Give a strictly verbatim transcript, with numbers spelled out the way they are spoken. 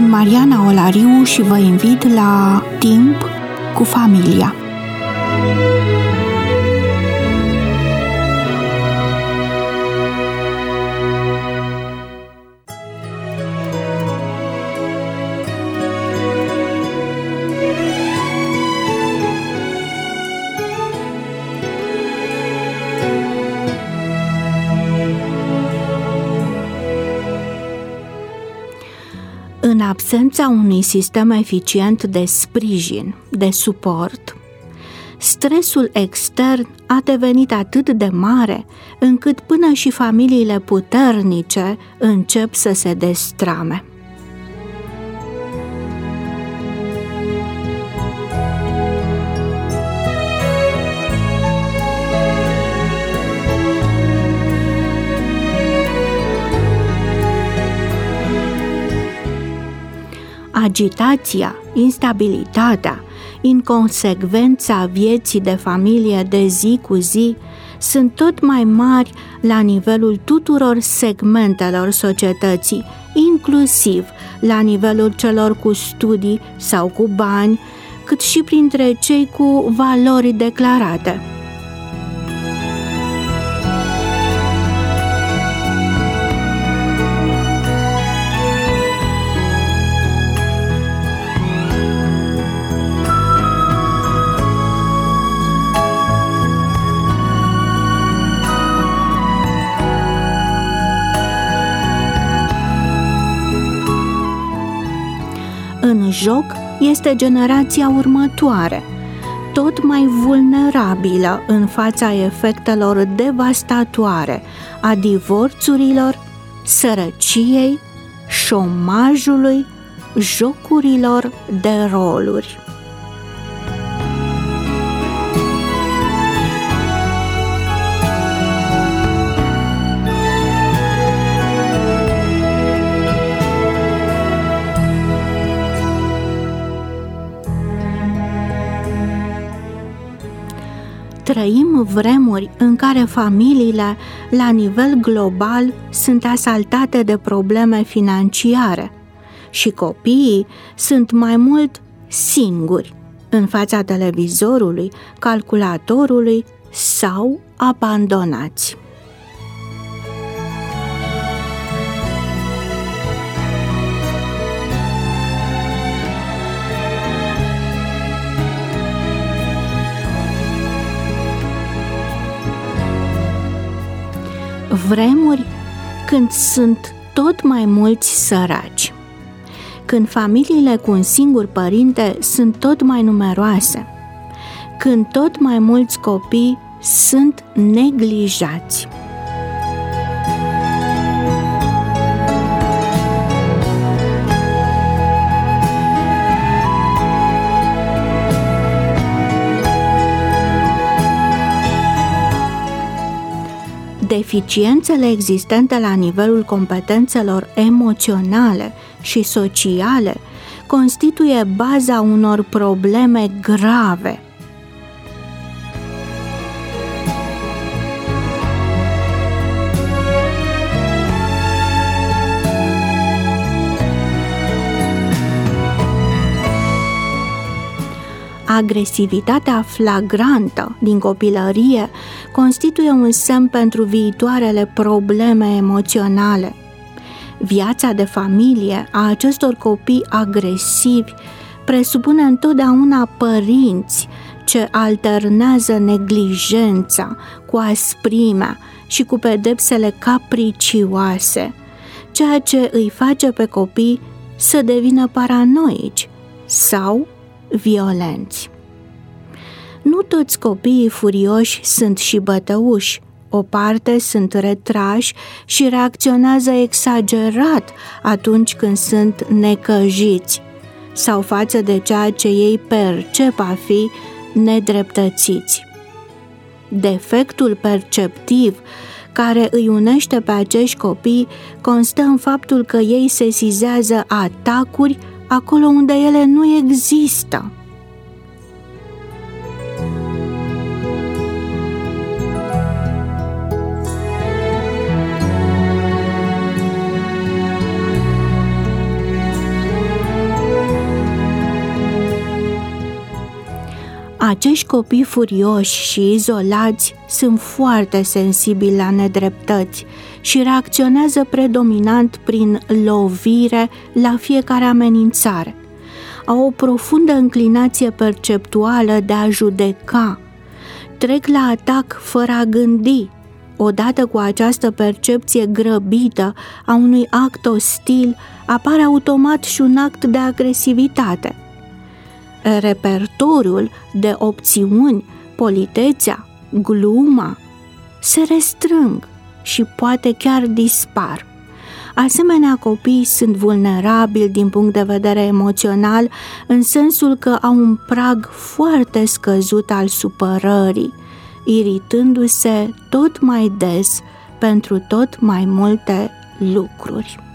Sunt Mariana Olariu și vă invit la Timp cu familia. În absența unui sistem eficient de sprijin, de suport, stresul extern a devenit atât de mare încât până și familiile puternice încep să se destrame. Agitația, instabilitatea, inconsecvența vieții de familie de zi cu zi sunt tot mai mari la nivelul tuturor segmentelor societății, inclusiv la nivelul celor cu studii sau cu bani, cât și printre cei cu valori declarate. În joc este generația următoare, tot mai vulnerabilă în fața efectelor devastatoare a divorțurilor, sărăciei, șomajului, jocurilor de roluri. Trăim vremuri în care familiile, la nivel global, sunt asaltate de probleme financiare și copiii sunt mai mult singuri în fața televizorului, calculatorului sau abandonați. Vremuri când sunt tot mai mulți săraci, când familiile cu un singur părinte sunt tot mai numeroase, când tot mai mulți copii sunt neglijați. Deficiențele existente la nivelul competențelor emoționale și sociale constituie baza unor probleme grave. Agresivitatea flagrantă din copilărie constituie un semn pentru viitoarele probleme emoționale. Viața de familie a acestor copii agresivi presupune întotdeauna părinți ce alternează neglijența cu asprimea și cu pedepsele capricioase, ceea ce îi face pe copii să devină paranoici sau violenți. Nu toți copiii furioși sunt și bătăuși. O parte sunt retrași și reacționează exagerat atunci când sunt necăjiți sau față de ceea ce ei percep a fi nedreptățiți. Defectul perceptiv care îi unește pe acești copii constă în faptul că ei sesizează atacuri acolo unde ele nu există. Acești copii furioși și izolați sunt foarte sensibili la nedreptăți și reacționează predominant prin lovire la fiecare amenințare. Au o profundă înclinație perceptuală de a judeca, trec la atac fără a gândi. Odată cu această percepție grăbită a unui act ostil, apare automat și un act de agresivitate. Repertoriul de opțiuni, politețea, gluma, se restrâng și poate chiar dispar. Asemenea, copiii sunt vulnerabili din punct de vedere emoțional, în sensul că au un prag foarte scăzut al supărării, iritându-se tot mai des pentru tot mai multe lucruri.